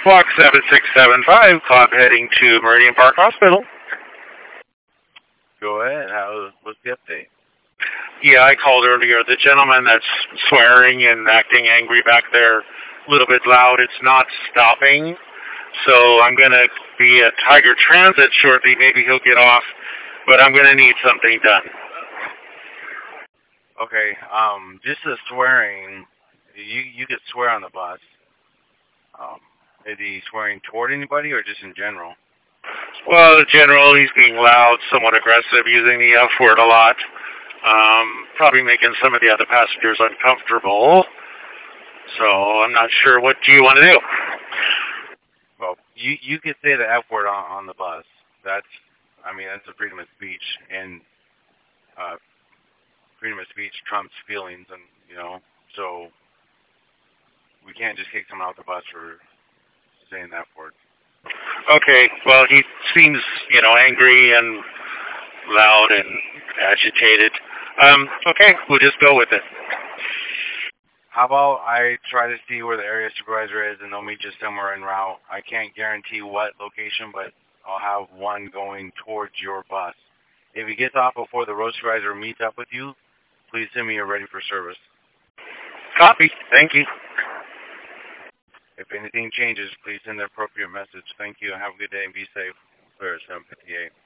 Block 7675, clock heading to Meridian Park Hospital. Go ahead. What's the update? Yeah, I called earlier. The gentleman that's swearing and acting angry back there, a little bit loud, it's not stopping. So I'm going to be at Tiger Transit shortly. Maybe he'll get off, but I'm going to need something done. Okay, just the swearing, you could swear on the bus. Is he swearing toward anybody or just in general? Well, in general, he's being loud, somewhat aggressive, using the F word a lot. Probably making some of the other passengers uncomfortable. So I'm not sure. What do you want to do? Well, you could say the F word on the bus. That's a freedom of speech, and freedom of speech trumps feelings, and so we can't just kick someone off the bus for saying that word. Okay, well, he seems, angry and loud and agitated. Okay, we'll just go with it. How about I try to see where the area supervisor is and they'll meet you somewhere en route. I can't guarantee what location, but I'll have one going towards your bus. If he gets off before the road supervisor meets up with you, please send me you're ready for service. Copy. Thank you. If anything changes, please send the appropriate message. Thank you and have a good day and be safe. Clear 758.